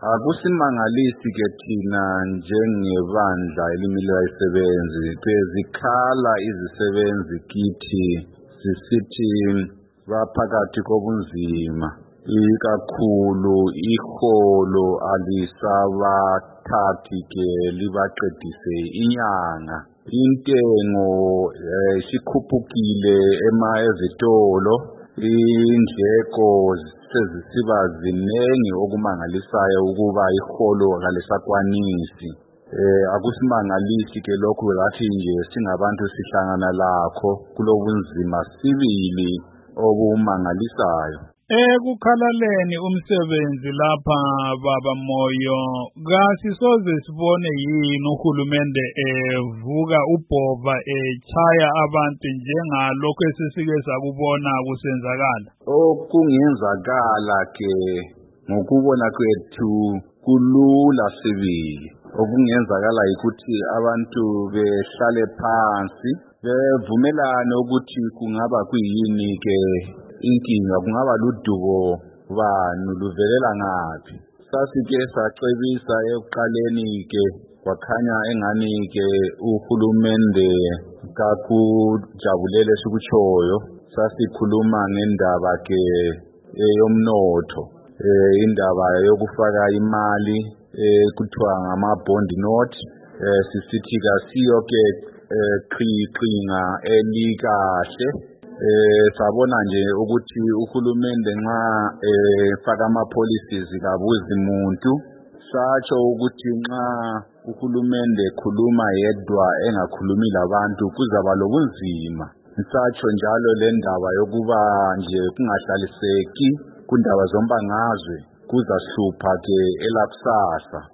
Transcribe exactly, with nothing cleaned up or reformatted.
Akusimangalisi ke thina njengebandla elimile abasebenzi bezikhala izisebenzi kithi sisithi baphakathi kobunzima ikakhulu iholo alisabathathi ke libaqedise inyanga. Intengo sikhuphukile ema ezitolo, indleko sezisiba zinengi okumangalisayo ukuba iholo kalisakwanisi. Eh akusimangalisi ke lokhu lathi nje singabantu sihlangana lakho kulobunzima sibili obumangalisayo. Ekukhalaleni umsebenzi lapha baba Moyo, kasisoze sibone yini uhulumende evuka ubhova echaya abantu njengalokho esisike sakubona kusenzakala? Okungenzakala ke ngokubona kwethu kulula sibili. Okungenzakala ukuthi abantu behlale phansi bevumelane ukuthi kungaba kuyini ke inkinga, kungaba ludubo bani luvelela ngaphi. Sasike sacebisa ekuqaleni ke kwakhanya engani ke uhulumende kakujabulele sikutshoyo. Sasikhuluma ngendaba ke yomnotho, indaba yokufaka imali kuthiwa ngama-bond note. Sisithi kasiyo ke qhiqinga elikahle. Eh sabona nje ukuthi uhulumende nxa efaka ama policies kabuzi muntu, satsho ukuthi nxa uhulumende khuluma yedwa engakhulumi labantu kuzaba lobunzima. Satsho njalo le ndaba yokuba nje kungahlaliseki kundaba zombangazwe kuzahlupha ke elakusasa.